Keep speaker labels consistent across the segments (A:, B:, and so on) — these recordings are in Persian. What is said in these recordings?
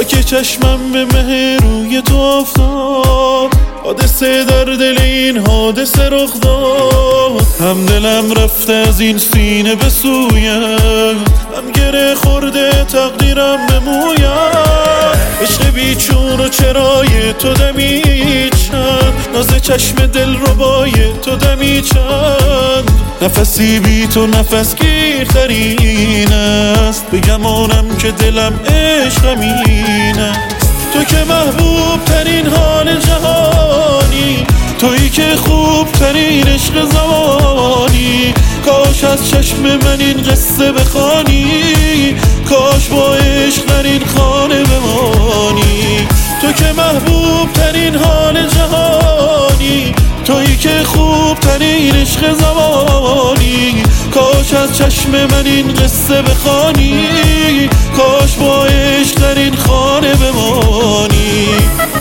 A: که چشمم به مه روی تو افتاد، حادثه در دل این حادثه رخ داد. هم دلم رفته از این سینه به سویم، هم گره خورده تقدیرم به مویم. عشق بیچون و چرای تو دمی چند، ناز چشم دل ربای تو دمی چند. نفسی بی تو نفس گیرترین است، بگمانم که دلم عشقمین است. تو که محبوب ترین حال جهانی، تویی که خوب ترین عشق زمانی. کاش از چشم من این قصه بخوانی، کاش با عشق در این خانه بمانی. تو که محبوب ترین حال جهانی، تویی که خوب ترین عشق زمانی. کاش از چشم من این قصه بخوانی، کاش با عشق در این خانه بمانی.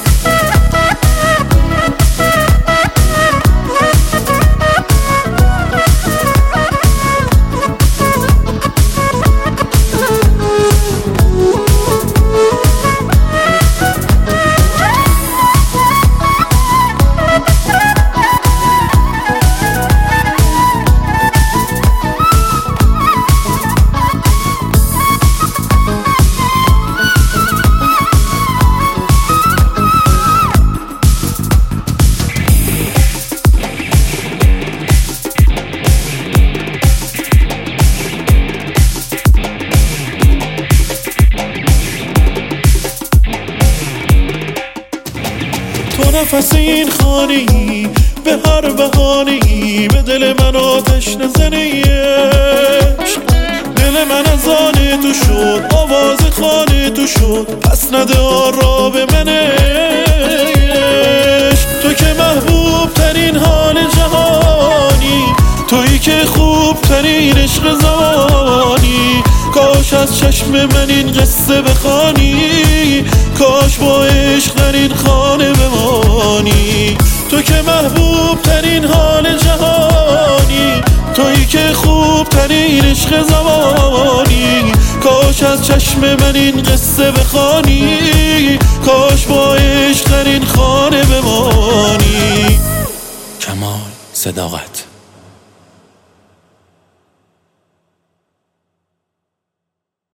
A: تو نفس این خانه‌ای، به هر بهانه‌ای به دل من آتش نزنی عشق. دل من از آن تو شد، آواز خانه تو شد، پس نده آن به من عشق. تو که محبوب ترین حال جهانی، تویی که خوب ترین عشق زمانی. کاش از چشم من این قصه بخوانی، کاش با عشق در این خانه بمانی. تو که محبوب ترین حال جهانی، تویی که خوب ترین عشق زمانی. کاش از چشم من این قصه بخوانی، کاش با عشق در این خانه بمانی.
B: کمال صداقت.